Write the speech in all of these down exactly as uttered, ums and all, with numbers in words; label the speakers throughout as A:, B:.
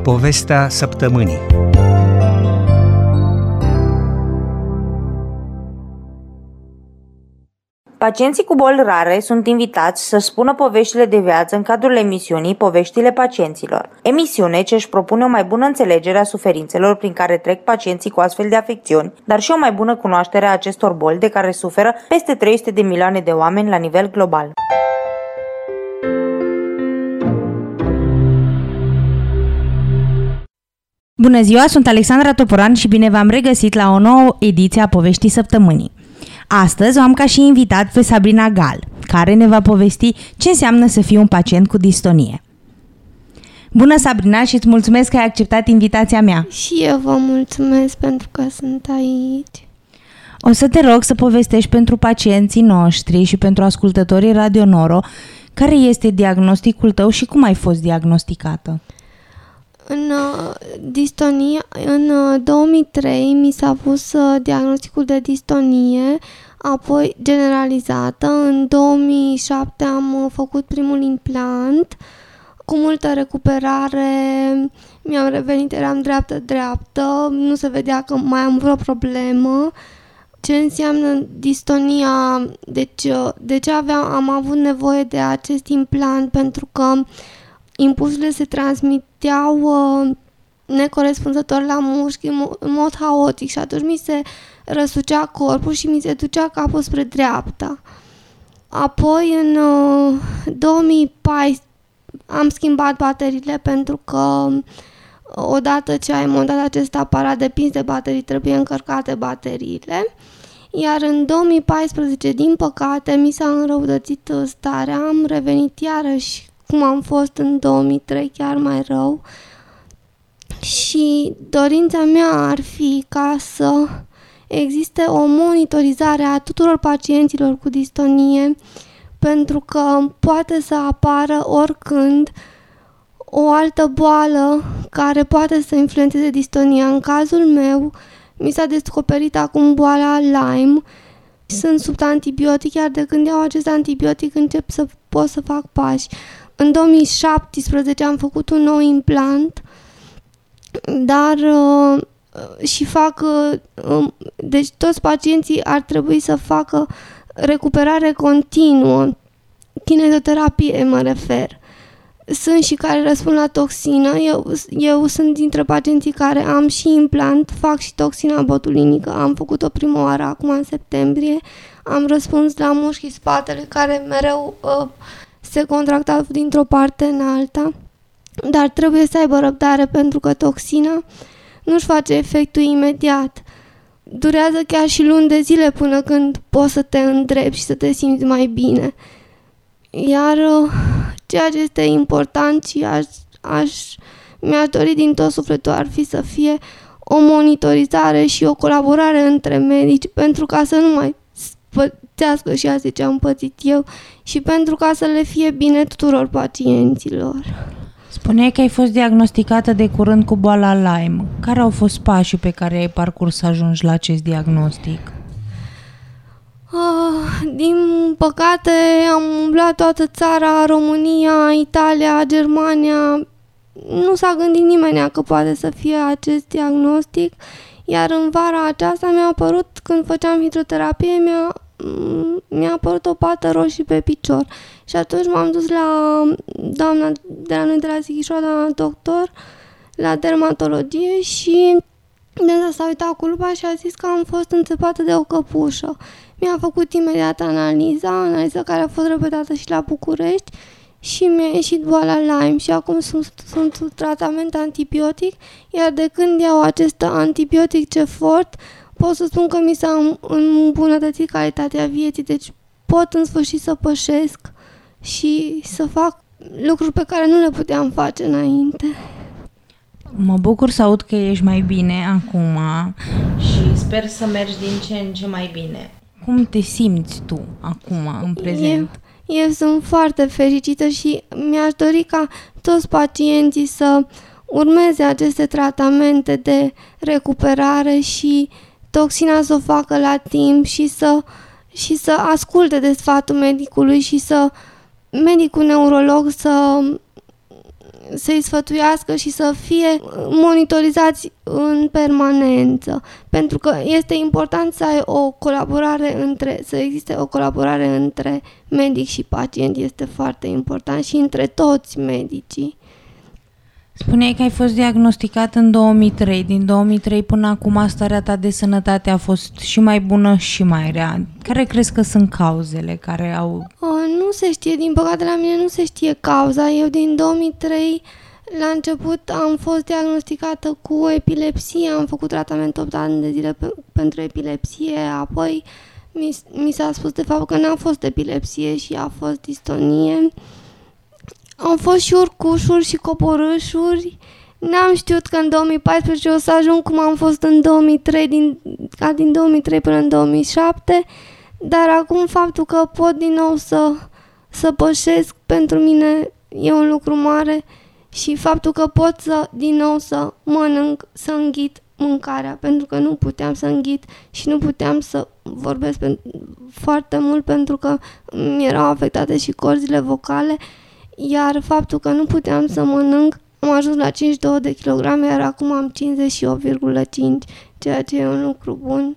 A: Povestea săptămânii.
B: Pacienții cu boli rare sunt invitați să spună poveștile de viață în cadrul emisiunii Poveștile pacienților. Emisiune ce își propune o mai bună înțelegere a suferințelor prin care trec pacienții cu astfel de afecțiuni, dar și o mai bună cunoaștere a acestor boli de care suferă peste trei sute de milioane de oameni la nivel global.
C: Bună ziua, sunt Alexandra Toporan și bine v-am regăsit la o nouă ediție a Poveștii Săptămânii. Astăzi o am ca și invitat pe Sabrina Gal, care ne va povesti ce înseamnă să fii un pacient cu distonie. Bună, Sabrina, și îți mulțumesc că ai acceptat invitația mea.
D: Și eu vă mulțumesc pentru că sunt aici.
C: O să te rog să povestești pentru pacienții noștri și pentru ascultătorii Radio Noro care este diagnosticul tău și cum ai fost diagnosticată.
D: În uh, distonie, în uh, două mii trei mi s-a pus uh, diagnosticul de distonie, apoi generalizată. În două mii șapte am uh, făcut primul implant. Cu multă recuperare mi-am revenit, eram dreaptă-dreaptă, nu se vedea că mai am vreo problemă. Ce înseamnă distonia? Deci, uh, de ce aveam, am avut nevoie de acest implant? Pentru că impulsurile se transmiteau uh, necorespunzător la mușchi în, mo- în mod haotic și atunci mi se răsucea corpul și mi se ducea capul spre dreapta. Apoi în uh, două mii paisprezece am schimbat bateriile pentru că odată ce ai montat acest aparat depins de baterii, trebuie încărcate bateriile. Iar în două mii paisprezece, din păcate, mi s-a înrăutățit starea, am revenit iarăși cum am fost în două mii trei, chiar mai rău. Și dorința mea ar fi ca să existe o monitorizare a tuturor pacienților cu distonie, pentru că poate să apară oricând o altă boală care poate să influențeze distonia. În cazul meu, mi s-a descoperit acum boala Lyme. Sunt sub antibiotic, iar de când iau acest antibiotic încep să pot să fac pași. În două mii șaptesprezece am făcut un nou implant, dar uh, și fac, uh, deci toți pacienții ar trebui să facă recuperare continuă, kinetoterapie mă refer. Sunt și care răspund la toxină, eu, eu sunt dintre pacienții care am și implant, fac și toxina botulinică, am făcut-o prima oară acum în septembrie, am răspuns la mușchii spatele care mereu uh, se contractau dintr-o parte în alta, dar trebuie să aibă răbdare pentru că toxina nu-și face efectul imediat. Durează chiar și luni de zile până când poți să te îndrepți și să te simți mai bine. Iar ceea ce este important și aș, aș, mi-aș dori din tot sufletul ar fi să fie o monitorizare și o colaborare între medici pentru ca să nu mai pățească și asta ce am pățit eu și pentru ca să le fie bine tuturor pacienților.
C: Spuneai că ai fost diagnosticată de curând cu boala Lyme. Care au fost pașii pe care ai parcurs să ajungi la acest diagnostic?
D: Uh, din păcate am umblat toată țara, România, Italia, Germania. Nu s-a gândit nimeni că poate să fie acest diagnostic. Iar în vara aceasta mi-a apărut, când făceam hidroterapie, mi-a, mi-a apărut o pată roșie pe picior. Și atunci m-am dus la doamna de la noi de la Sighișoara, doamna doctor, la dermatologie și dânsa s-a uitat cu lupa și a zis că am fost înțepată de o căpușă. Mi-a făcut imediat analiza, analiza care a fost repetată și la București și mi-a ieșit boala Lyme și acum sunt, sunt sub tratament antibiotic, iar de când iau acest antibiotic Cefort, pot să spun că mi s-a îmbunătățit calitatea vieții, deci pot în sfârșit să pășesc și să fac lucruri pe care nu le puteam face înainte.
C: Mă bucur să aud că ești mai bine acum și sper să mergi din ce în ce mai bine. Cum te simți tu acum, în prezent?
D: Eu, eu sunt foarte fericită și mi-aș dori ca toți pacienții să urmeze aceste tratamente de recuperare și toxina să o facă la timp și să, și să asculte de sfatul medicului și să medicul neurolog să să-i sfătuiască și să fie monitorizați în permanență, pentru că este important să ai o colaborare între, să existe o colaborare între medic și pacient, este foarte important, și între toți medicii.
C: Spuneai că ai fost diagnosticat în două mii trei. Din două mii trei până acum starea ta de sănătate a fost și mai bună și mai rea. Care crezi că sunt cauzele care au...
D: O, nu se știe, din păcate la mine nu se știe cauza. Eu din două mii trei la început am fost diagnosticată cu epilepsie, am făcut tratament opt ani de zile pe, pentru epilepsie, apoi mi, mi s-a spus de fapt că n-a fost epilepsie și a fost distonie. Au fost și urcușuri și coborâșuri. N-am știut că în două mii paisprezece o să ajung cum am fost în două mii trei, din, ca din două mii trei până în două mii șapte, dar acum faptul că pot din nou să, să pășesc, pentru mine e un lucru mare, și faptul că pot să din nou să mănânc, să înghit mâncarea, pentru că nu puteam să înghit și nu puteam să vorbesc pe, foarte mult, pentru că mi erau afectate și corzile vocale. Iar faptul că nu puteam să mănânc, am ajuns la cincizeci și doi de kilograme, iar acum am cincizeci și opt virgulă cinci, ceea ce e un lucru bun.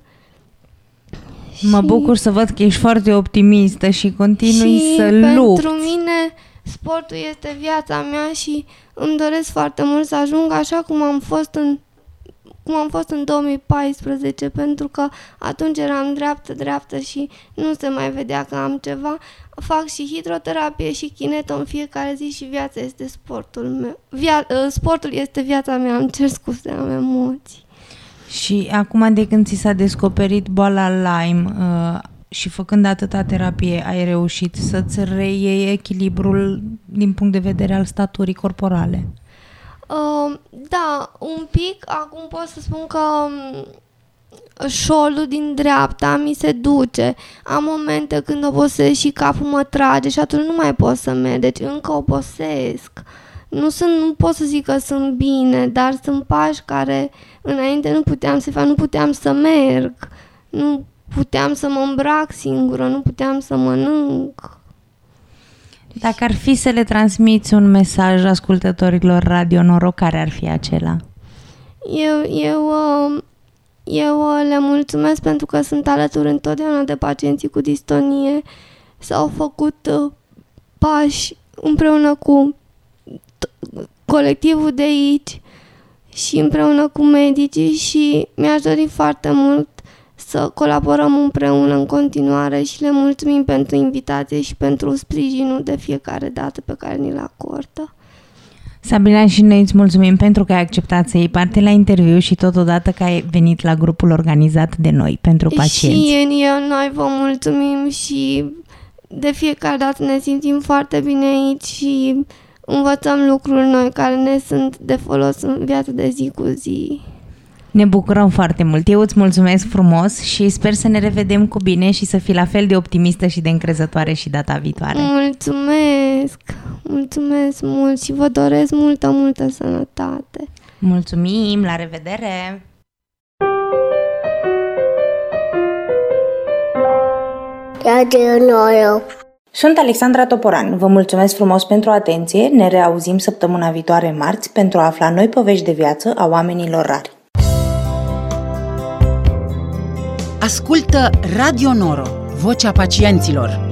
C: Mă și... bucur să văd că ești foarte optimistă și continui
D: și
C: să
D: lupți.
C: lupți.
D: Pentru mine sportul este viața mea și îmi doresc foarte mult să ajung așa cum am fost în cum am fost în două mii paisprezece, pentru că atunci eram dreaptă-dreaptă și nu se mai vedea că am ceva. Fac și hidroterapie și kineto în fiecare zi și viața este sportul meu. Via- sportul este viața mea, îmi cer scuze, am emoții.
C: Și acum, de când ți s-a descoperit boala Lyme uh, și făcând atâta terapie, ai reușit să-ți reiei echilibrul din punct de vedere al staturii corporale?
D: Uh, da, un pic. Acum pot să spun că um, șoldul din dreapta mi se duce. Am momente când obosesc și capul mă trage și atunci nu mai pot să merg. Deci încă obosesc. Nu, sunt, nu pot să zic că sunt bine, dar sunt pași care înainte nu puteam să fac, nu puteam să merg, nu puteam să mă îmbrac singură, nu puteam să mănânc.
C: Dacă ar fi să le transmiți un mesaj ascultătorilor Radio Noroc, care ar fi acela?
D: Eu, eu, eu le mulțumesc pentru că sunt alături întotdeauna de pacienții cu distonie. S-au făcut pași împreună cu colectivul de aici și împreună cu medicii și mi-aș dori foarte mult să colaborăm împreună în continuare și le mulțumim pentru invitație și pentru sprijinul de fiecare dată pe care ni-l acordă.
C: Sabina, și noi îți mulțumim pentru că ai acceptat să iei parte la interviu și totodată că ai venit la grupul organizat de noi pentru pacienți.
D: Și eu, noi vă mulțumim și de fiecare dată ne simțim foarte bine aici și învățăm lucruri noi care ne sunt de folos în viața de zi cu zi.
C: Ne bucurăm foarte mult. Eu îți mulțumesc frumos și sper să ne revedem cu bine și să fii la fel de optimistă și de încrezătoare și data viitoare.
D: Mulțumesc! Mulțumesc mult și vă doresc multă, multă sănătate.
C: Mulțumim! La revedere!
B: Radio Noroc. Sunt Alexandra Toporan. Vă mulțumesc frumos pentru atenție. Ne reauzim săptămâna viitoare marți pentru a afla noi povești de viață a oamenilor rari.
A: Ascultă Radio Noro, vocea pacienților.